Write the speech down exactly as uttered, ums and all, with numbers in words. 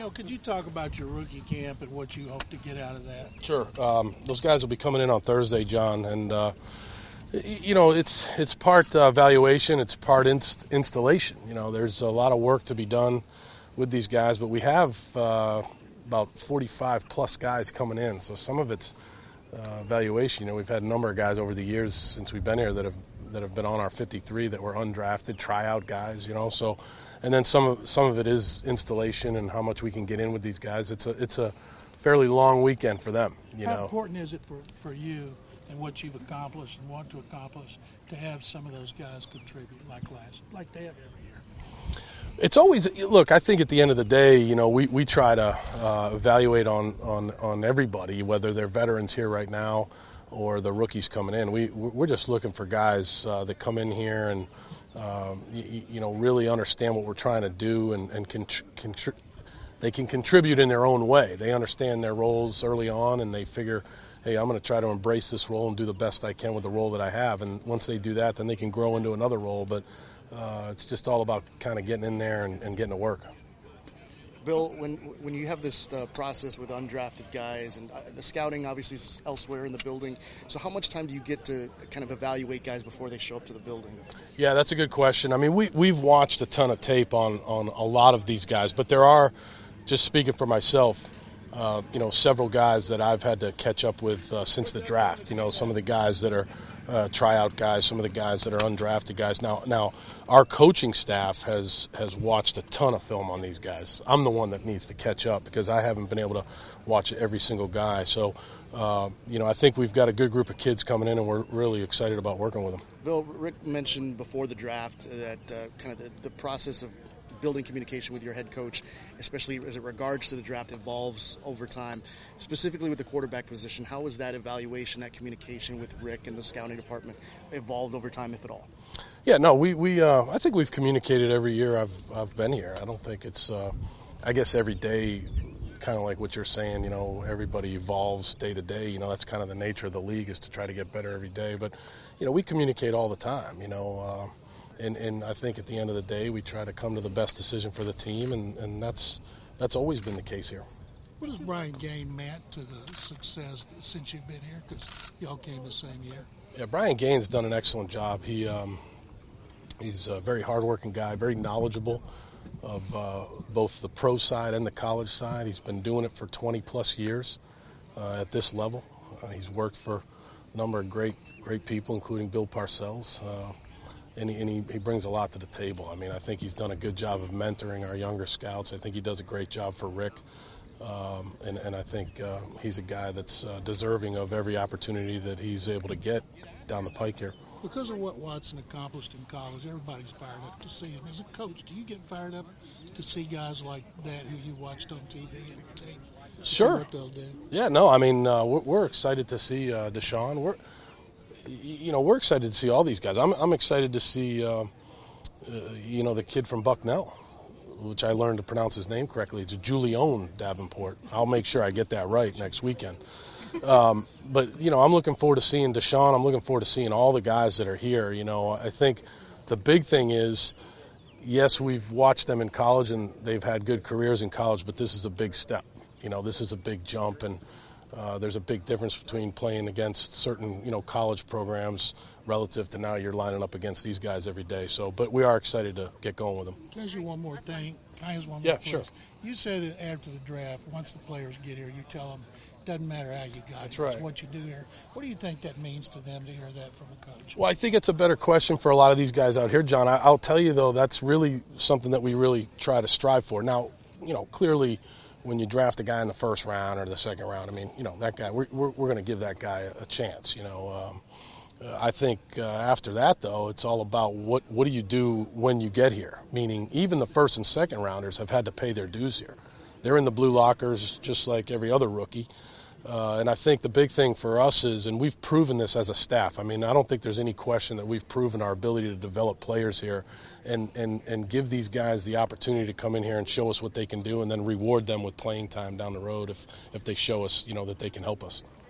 Could you talk about your rookie camp and what you hope to get out of that? Sure. Um, those guys will be coming in on Thursday, John, and uh, you know it's it's part uh, evaluation, it's part inst- installation. You know, there's a lot of work to be done with these guys, but we have uh, about forty-five plus guys coming in, so some of it's uh, evaluation. You know, we've had a number of guys over the years since we've been here that have that have been on our fifty-three that were undrafted tryout guys. You know, so. And then some of some of it is installation and how much we can get in with these guys. It's a it's a fairly long weekend for them. You how know, important is it for, for you and what you've accomplished and want to accomplish to have some of those guys contribute like last like they have every year? It's always look. I think at the end of the day, you know, we, we try to uh, evaluate on, on on everybody, whether they're veterans here right now or the rookies coming in. We we're just looking for guys uh, that come in here and. Um, you, you know, really understand what we're trying to do and, and contr- contr- they can contribute in their own way. They understand their roles early on and they figure, hey, I'm going to try to embrace this role and do the best I can with the role that I have. And once they do that, then they can grow into another role. But uh, it's just all about kind of getting in there and, and getting to work. Bill, when when you have this uh, process with undrafted guys and uh, the scouting obviously is elsewhere in the building, so how much time do you get to kind of evaluate guys before they show up to the building? Yeah, that's a good question. I mean, we, we've watched a ton of tape on, on a lot of these guys, but there are, just speaking for myself, uh, you know, several guys that I've had to catch up with uh, since the draft. You know, some of the guys that are uh, tryout guys, some of the guys that are undrafted guys. Now, now our coaching staff has, has watched a ton of film on these guys. I'm the one that needs to catch up because I haven't been able to watch every single guy. So, uh, you know, I think we've got a good group of kids coming in, and we're really excited about working with them. Bill, Rick mentioned before the draft that uh, kind of the, the process of building communication with your head coach, especially as it regards to the draft, evolves over time. Specifically with the quarterback position, how has that evaluation, that communication with Rick and the scouting department evolved over time, if at all? Yeah, no, we, we uh, I think we've communicated every year I've I've been here. I don't think it's, uh, I guess every day, kind of like what you're saying, you know, everybody evolves day to day. You know, that's kind of the nature of the league is to try to get better every day. But, you know, we communicate all the time, you know, uh, And, and I think at the end of the day, we try to come to the best decision for the team, and, and that's that's always been the case here. What has Brian Gaines meant to the success since you've been here? Because y'all came the same year. Yeah, Brian Gaines done an excellent job. He um, he's a very hardworking guy, very knowledgeable of uh, both the pro side and the college side. He's been doing it for twenty plus years uh, at this level. Uh, he's worked for a number of great great people, including Bill Parcells. Uh, And, he, and he, he brings a lot to the table. I mean, I think he's done a good job of mentoring our younger scouts. I think he does a great job for Rick. Um, and, and I think uh, he's a guy that's uh, deserving of every opportunity that he's able to get down the pike here. Because of what Watson accomplished in college, everybody's fired up to see him. As a coach, do you get fired up to see guys like that who you watched on T V and tape? Sure. What they'll do? Yeah, no, I mean, uh, we're, we're excited to see uh, Deshaun. We're You know, we're excited to see all these guys. I'm, I'm excited to see, uh, uh, you know, the kid from Bucknell, which I learned to pronounce his name correctly. It's Julian Davenport. I'll make sure I get that right next weekend. Um, but, you know, I'm looking forward to seeing Deshaun. I'm looking forward to seeing all the guys that are here. You know, I think the big thing is, yes, we've watched them in college and they've had good careers in college, but this is a big step. You know, this is a big jump, and Uh, there's a big difference between playing against certain, you know, college programs relative to now you're lining up against these guys every day. So, but we are excited to get going with them. Can I ask you one more thing? Can I ask one more Yeah, place? sure. You said it after the draft, once the players get here, you tell them, doesn't matter how you got That's here, right. it's what you do here. What do you think that means to them to hear that from a coach? Well, I think it's a better question for a lot of these guys out here, John. I, I'll tell you, though, that's really something that we really try to strive for. Now, you know, clearly – when you draft a guy in the first round or the second round, I mean, you know, that guy, we're, we're, we're going to give that guy a, a chance, you know. Um, uh, I think uh, after that, though, it's all about what, what do you do when you get here, meaning even the first and second rounders have had to pay their dues here. They're in the blue lockers just like every other rookie. Uh, and I think the big thing for us is, and we've proven this as a staff, I mean, I don't think there's any question that we've proven our ability to develop players here and, and, and give these guys the opportunity to come in here and show us what they can do and then reward them with playing time down the road if, if they show us, you know, that they can help us.